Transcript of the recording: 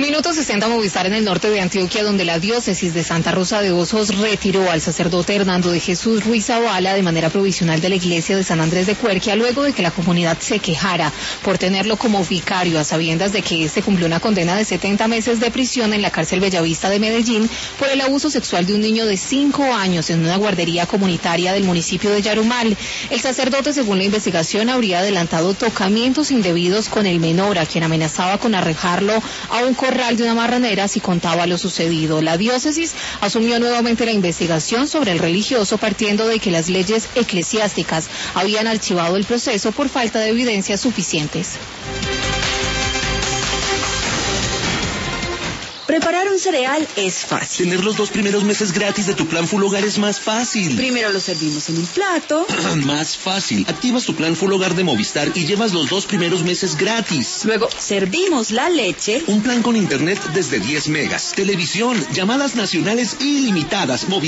Minuto 60 Movistar en el norte de Antioquia, donde la diócesis de Santa Rosa de Osos retiró al sacerdote Hernando de Jesús Ruiz Zavala de manera provisional de la iglesia de San Andrés de Cuerquia, luego de que la comunidad se quejara por tenerlo como vicario, a sabiendas de que este cumplió una condena de 70 meses de prisión en la cárcel Bellavista de Medellín por el abuso sexual de un niño de 5 años en una guardería comunitaria del municipio de Yarumal. El sacerdote, según la investigación, habría adelantado tocamientos indebidos con el menor, a quien amenazaba con arrojarlo a un corral de una marranera si contaba lo sucedido. La diócesis asumió nuevamente la investigación sobre el religioso, partiendo de que las leyes eclesiásticas habían archivado el proceso por falta de evidencias suficientes. Preparar un cereal es fácil. Tener los 2 primeros meses gratis de tu plan Full Hogar es más fácil. Primero lo servimos en un plato. Más fácil. Activas tu plan Full Hogar de Movistar y llevas los 2 primeros meses gratis. Luego servimos la leche. Un plan con internet desde 10 megas. Televisión, llamadas nacionales ilimitadas. Movistar